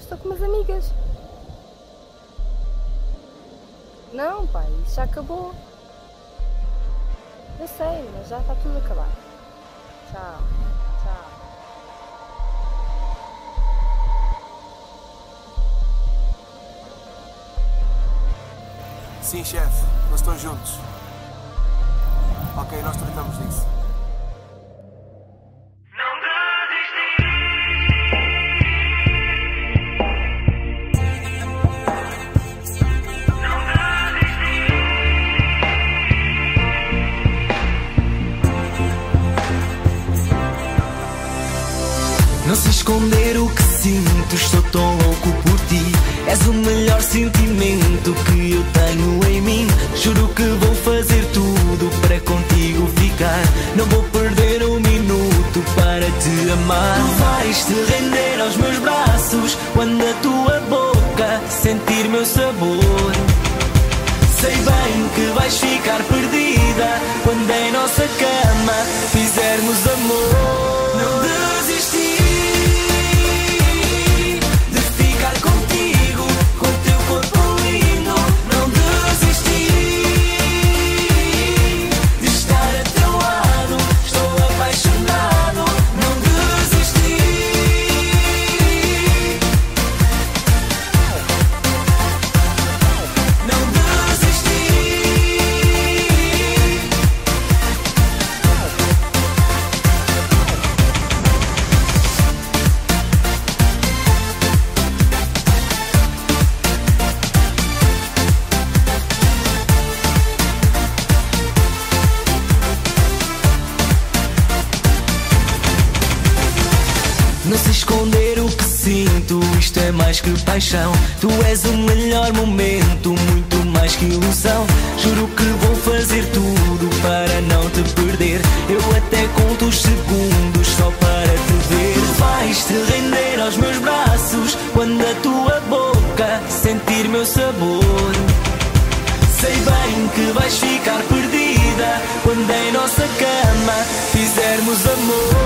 estou com umas amigas. Não, pai, isso já acabou. Eu sei, mas já está tudo acabado. Tchau, tchau. Sim, chefe, nós estamos juntos. Ok, nós tratamos disso. Não sei esconder o que sinto, estou tão louco por ti. És o melhor sentimento que eu tenho em mim. Juro que vou fazer tudo para contigo ficar. Não vou perder um minuto para te amar. Tu vais te render aos meus braços quando a tua boca sentir meu sabor. Sei bem que vais ficar perdida quando em nossa cama fizermos amor. Não desisti de ficar contigo, com teu corpo lindo. Não desisti de estar a teu lado, estou apaixonado. Não desisti. Não desisti. Não sei esconder o que sinto, isto é mais que paixão. Tu és o melhor momento, muito mais que ilusão. Juro que vou fazer tudo para não te perder. Eu até conto os segundos só para te ver. Tu vais te render aos meus braços quando a tua boca sentir meu sabor. Sei bem que vais ficar perdida quando em nossa cama fizermos amor.